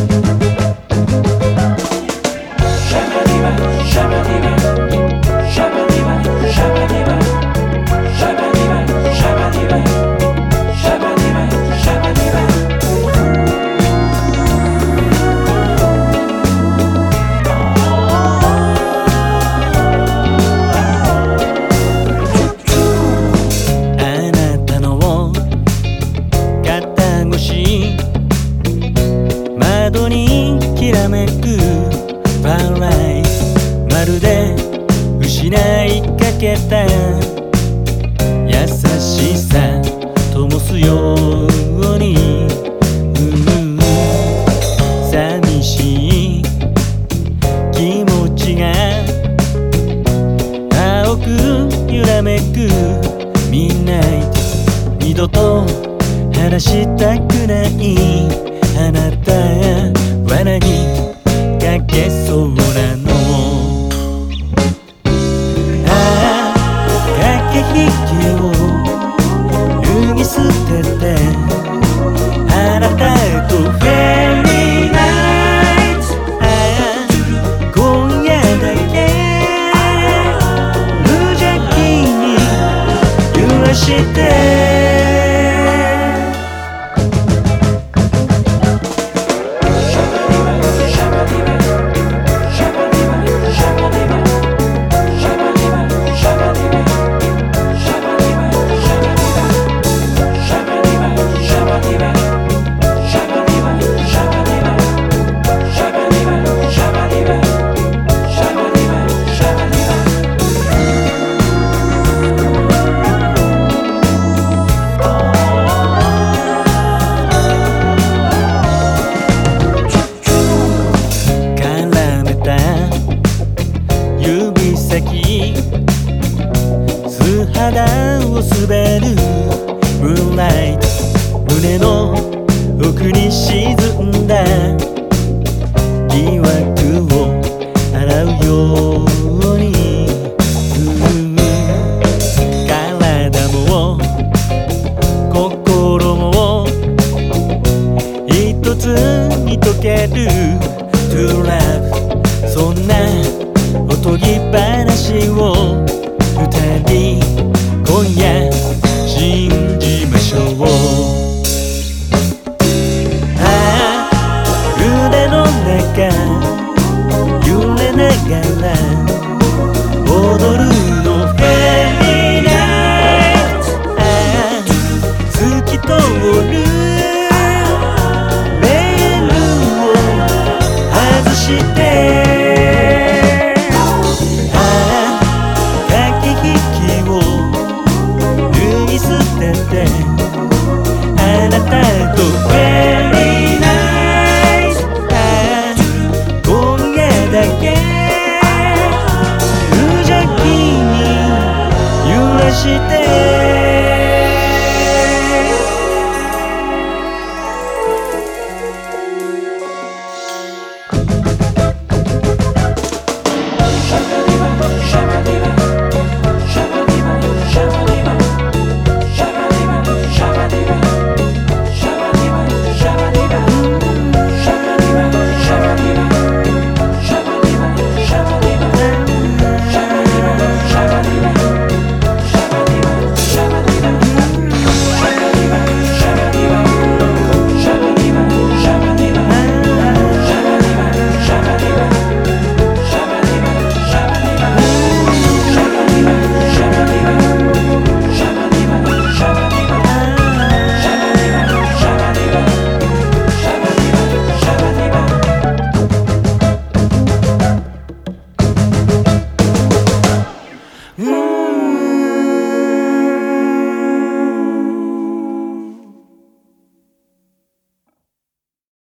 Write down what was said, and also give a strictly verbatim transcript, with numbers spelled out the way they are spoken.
窓にきらめくパンライト、まるで失いかけた優しさ灯すように、うん、寂しい気持ちが青く揺らめくミッドナイト、二度と話したくないあなた罠にかけそうなの、ああ駆け引きを脱ぎ捨ててあなたとフェリーナイト、ああ今夜だけ無邪気に揺らして指先素肌を滑るムーンライト、胸の奥に沈んだ疑惑を洗うように、うん、体も心も一つに溶ける To love、 そんなおとぎ話を二人今夜